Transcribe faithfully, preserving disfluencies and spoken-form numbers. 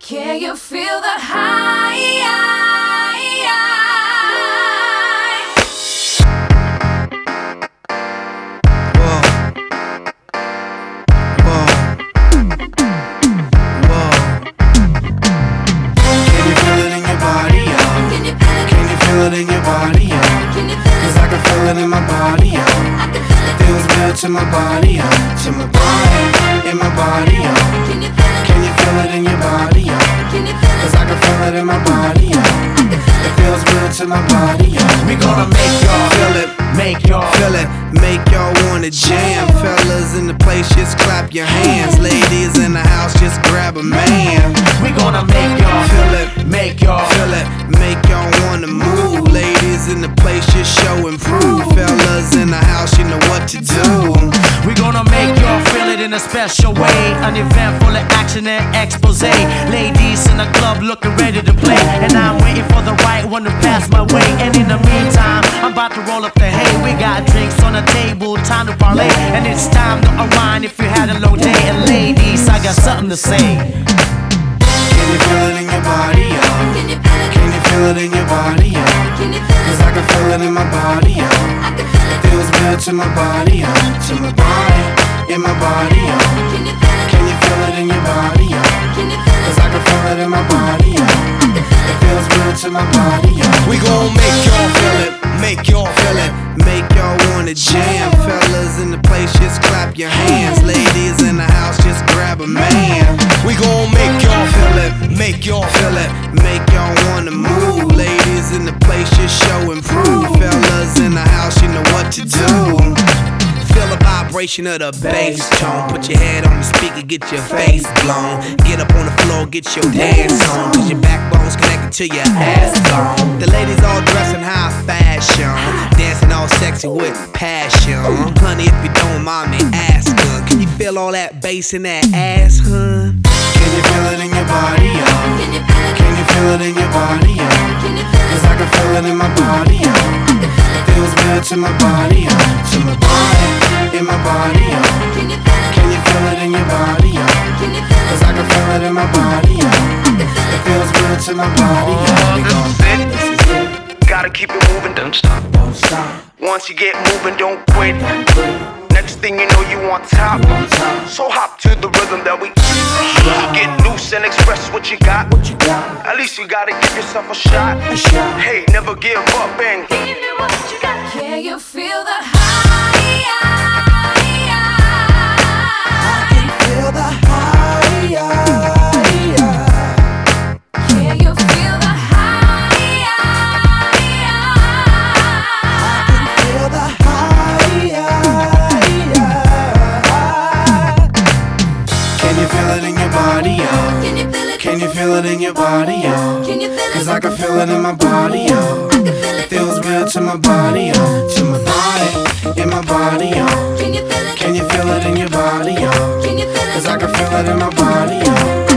Can you feel the high? In your body, yo. Cause I can feel it in my body, yo. Feels good to my body, yo. To my body, in my body, yo. Can you feel it in your body, yo? Cause I can feel it in my body, yo. It feels good to my body, yo. We gonna make y'all feel it, make y'all feel it, make y'all wanna jam. Fellas in the place, just clap your hands. Ladies in the house, just grab a man. We gonna make y'all feel it, make y'all feel it, make y'all wanna move. Ladies in the place, just show and prove. Fellas in the house, you know what to do. We gonna make y'all feel it in a special way. An event full of action and expose. Ladies in the club looking ready to play, and I'm waiting for the right one to pass my way. And in the meantime, I'm about to roll up the hay. We got drinks on the table, time to parlay, and it's time to unwind if you had a long day. And ladies, I got something to say. Can you feel it in your body, yo? Can you feel it in your body, yo? Cause I can feel it in my body, yo. Feels good to my body, yo. To my body, in my body, yo. Can you feel it in your body, yo? Cause I can feel it in my body, yo. It feels good to my body, yo. We gon' make y'all feel it, make y'all feel it, make y'all wanna jam. Fellas in the place, just clap your hands. Ladies in the house, just grab a man. We gon' make y'all feel it, make y'all feel it, make y'all wanna move. Ladies in the place, just show and prove. Fellas in the house, you know what to do. Feel the vibration of the bass tone. Put your head on the speaker, get your face blown. Get up on the floor, get your dance on. Cause your backbone's connected to your ass bone. The ladies all dressed in high fashion, dancing all sexy with passion. Honey, if you don't mind me asking, can you feel all that bass in that ass, huh? Can you feel it in your body, yo? Can you feel it in your body, yo? Cause I can feel it in my body, yo. Feels good to my body, yo. To my body, in my body, yo. Can you feel it in your body, yo? Cause I can feel it in my body, yo. It feels good to my body, yo. We gon' this is it. Gotta keep it moving, don't stop, don't stop. Once you get moving, don't quit. Next thing you know, you on top. So hop to the rhythm that we get loose and express what you got. At least you gotta give yourself a shot. Hey, never give up and Can you feel the high? I can feel the high. Can you feel the high? I can feel the high. Can you feel it in your body, yo? Can you feel it? Can you feel it in your body, yo? Can you feel it? Cause I can feel it in my body, yo. It feels good to my body, yo. To my body, in my body, yo. Can you feel it? Can you feel it in your body, yo? Can you feel it? Cause I can feel it in my body, yo.